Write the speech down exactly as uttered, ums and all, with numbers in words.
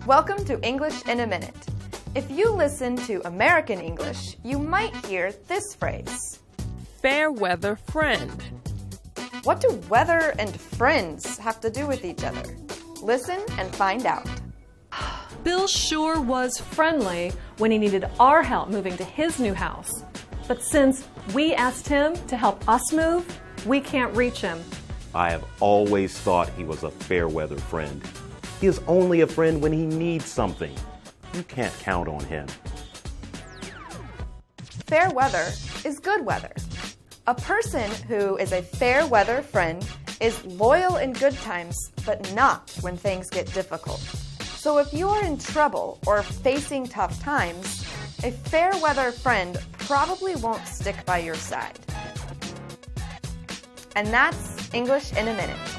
Welcome to English in a Minute. If you listen to American English, you might hear this phrase. Fair weather friend. What do weather and friends have to do with each other? Listen and find out. Bill sure was friendly when he needed our help moving to his new house. But since we asked him to help us move, we can't reach him. I have always thought he was a fair weather friend. He is only a friend when he needs something. You can't count on him. Fair weather is good weather. A person who is a fair weather friend is loyal in good times, but not when things get difficult. So if you're in trouble or facing tough times, a fair weather friend probably won't stick by your side. And that's English in a Minute.